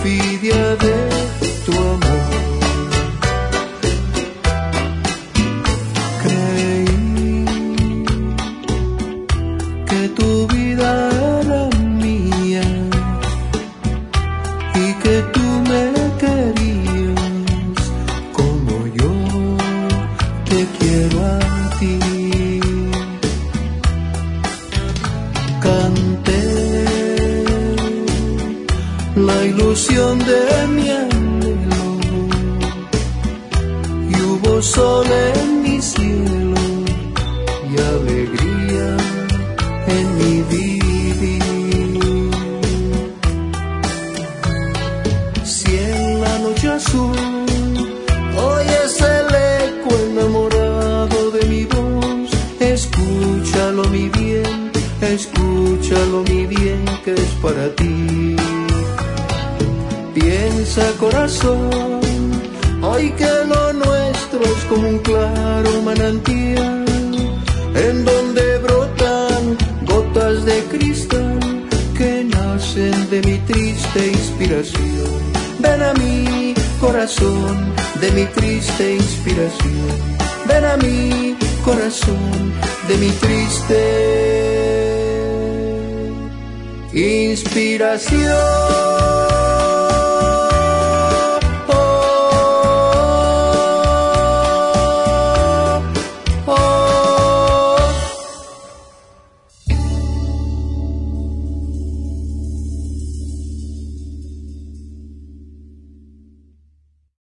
envidia de tu amor. Creí que tu vida era mía y que tú me querías como yo te quiero a ti. Canté la ilusión de mi anhelo y hubo sol en mi cielo y alegría en mi vivir. Si en la noche azul oyes el eco enamorado de mi voz, escúchalo mi bien, escúchalo mi bien, que es para ti. Piensa, corazón, hoy que lo nuestro es como un claro manantial en donde brotan gotas de cristal que nacen de mi triste inspiración. Ven a mí, corazón, de mi triste inspiración. Ven a mí, corazón, de mi triste inspiración.